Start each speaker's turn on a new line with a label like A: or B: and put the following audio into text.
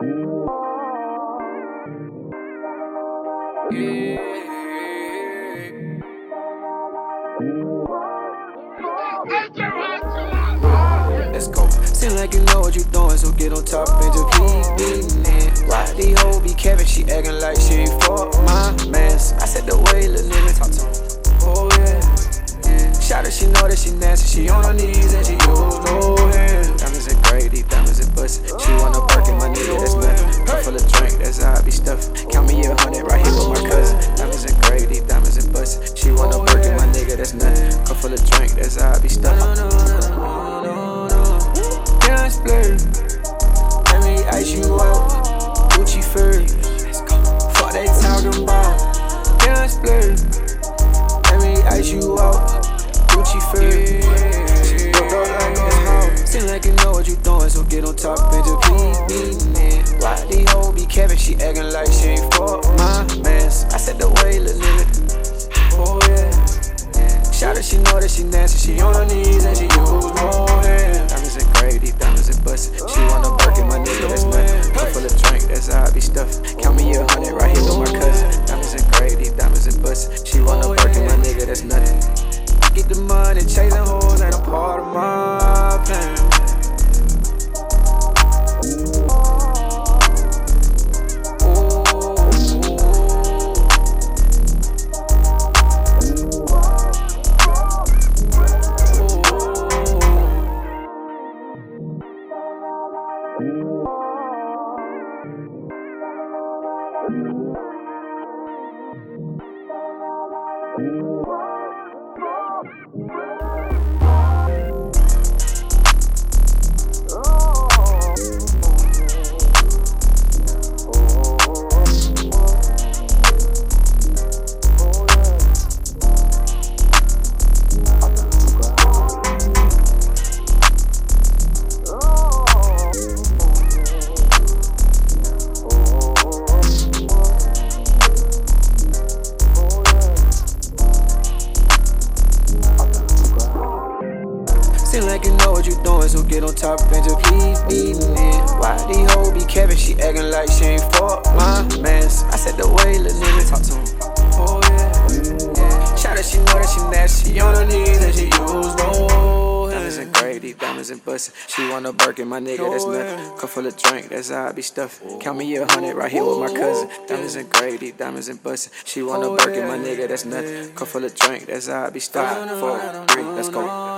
A: Let's go. Seem like you know what you doing, so get on top and just keep beating it. Why these hoes be capping? She acting like she ain't fuck my mans. I said the way little nigga talk to him. Oh yeah. Shout her, she know that she nasty. She on her knees and she use no hands. Diamonds and Grady, diamonds and bustin'. She wanna Birkin, my nigga, that's nothing. Cup full of drink, that's how I be stuffin'. Count me 100 right here with my cousin. Diamonds and Grady, diamonds and bustin'. She wanna Birkin, my nigga, that's nothing. Cup full of drink, that's how I be stuffin'. Splurge. Let me ice you out, Gucci first. Fuck they talking about. Can't splurge. Let me ice you out, Gucci first. She broke up like a hoe. Seem like you know what you doing, so get on top and just keep beating it. Why these hoes be capping? She acting like she ain't fuck my mans. I said the way, little nigga. Oh yeah. Shout her, she know that she nasty. She on her knees and she use more hands. Diamonds and Grady, diamonds and bustin'. She wanna Birkin, my nigga, that's nothing. Cup full of drink, that's how I be stuffin'. Count me 100 right here with my cousin. Diamonds and Grady, diamonds and bustin'. She wanna Birkin, my nigga, that's nothing. Get the money, chasing hoes ain't a part of my plan. Seem like you know what you doing, so get on top and just keep beating it. Why these hoes be capping? She acting like she ain't fuck my mans. I said the way little nigga talk to him. Oh yeah. Shout her, she know that she nasty. She on her knees and she use no hands. Diamonds and Grady, diamonds and bustin'. She wanna Birkin, my nigga, that's nothing. Cup full of drink, that's how I be stuffin'. Count me 100 right here with my cousin. Diamonds and Grady, diamonds and bustin'. She wanna Birkin, my nigga, that's nothing. Cup full of drink, that's how I be stuffin'. 4, 3, let's go.